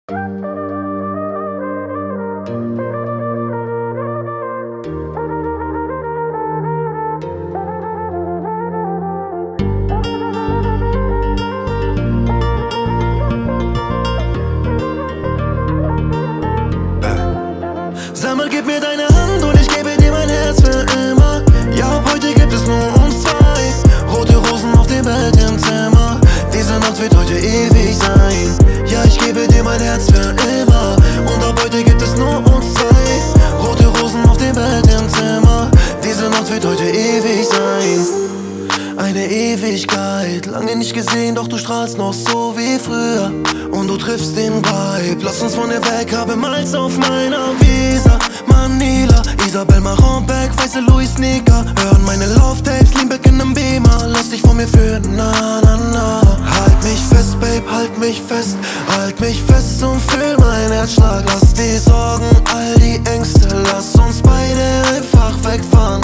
Sag mal, gib mir deine Hand und ich gebe dir mein Herz für immer. Ja, ab heute gibt es nur uns zwei. Rote Rosen auf dem Bett im Zimmer. Diese Nacht wird heute ewig sein. Ja, ich gebe dir mein Herz für immer. Und ab heute gibt es nur uns zwei. Rote Rosen auf dem Bett im Zimmer. Diese Nacht wird heute ewig sein. Eine Ewigkeit, lange nicht gesehen, doch du strahlst noch so wie früher. Und du triffst den Vibe, lass uns von dir weg, habe Malz auf meiner Visa. Manila, Isabel Marronbeck, weiße Louis Sneaker. Hören meine Love-Tapes, Limbeck in nem Beamer. Lass dich von mir führen, na na na. Halt mich fest, Babe, halt mich fest. Halt mich fest und fühl mein Herzschlag. Lass die Sorgen, all die Ängste, lass uns beide einfach wegfahren.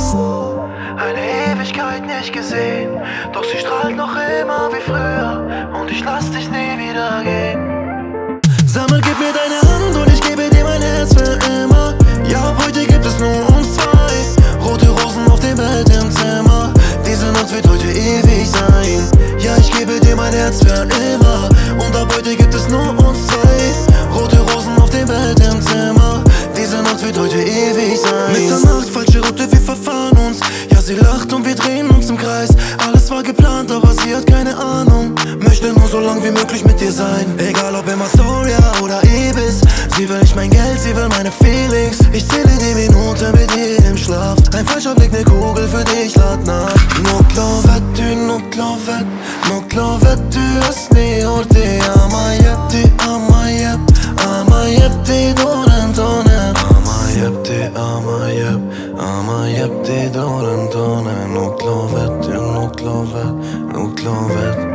Eine Ewigkeit nicht gesehen, doch sie strahlt noch immer wie früher. Und ich lass dich nie wieder gehen. Sag mal, gib mir deine Hand und ich gebe dir mein Herz für immer. Ja, ab heute gibt es nur uns zwei. Rote Rosen auf dem Bett im Zimmer. Diese Nacht wird heute ewig sein. Ja, ich gebe dir mein Herz für immer. Und ab heute gibt es nur uns zwei. Rote Rosen auf dem Bett im Zimmer. Diese Nacht wird heute ewig sein. Mitternacht, falsche Route, wir verfahren uns. Ja, sie lacht und wir drehen uns im Kreis. Alles war geplant, aber sie hat keine Ahnung. Möchte nur so lang wie möglich mit dir sein. Egal ob in Astoria oder Ibis. Sie will nicht mein Geld, sie will meine Feelings. Ich zähle die Minuten mit jedem Schlaf. Ein falscher Blick, ne Kugel für dich, lad nach. Nuk lovet, nuk lovet du asni ordi. Ama jepti, ama jep, ama jepti doren tonen. Ama jepti, ama jep, ama jepti doren tonen. Nuk lovet, nuk lovet, nuk lovet.